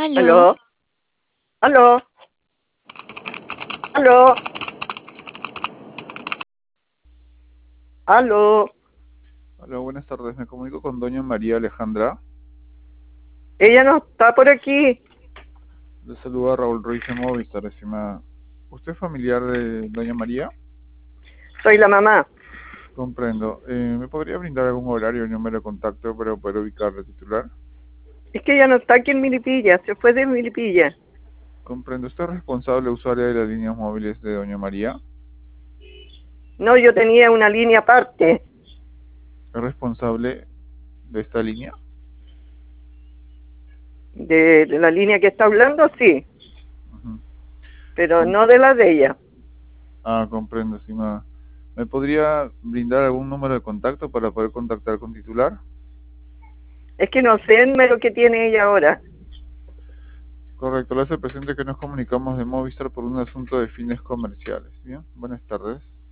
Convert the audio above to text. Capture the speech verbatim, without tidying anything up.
Aló. Aló, aló, aló, aló. Hola, buenas tardes. Me comunico con doña María Alejandra. Ella no está por aquí. Le saluda Raúl Ruiz de Movistar, estimada. ¿Usted es familiar de doña María? Soy la mamá. Comprendo. Eh, ¿Me podría brindar algún horario y número de contacto para poder ubicarle titular? Es que ella no está aquí en Milipilla. Se fue de Milipilla. Comprendo. ¿Usted es responsable usuaria de las líneas móviles de doña María? No, yo tenía una línea aparte. ¿Es responsable de esta línea? De, de la línea que está hablando, sí. Ujú. Pero Com- no de la de ella. ah, comprendo, estimada. ¿Me podría brindar algún número de contacto para poder contactar con titular? Es que no sé el número que tiene ella ahora. Correcto, le hace presente que nos comunicamos de Movistar por un asunto de fines comerciales. Bien, buenas tardes.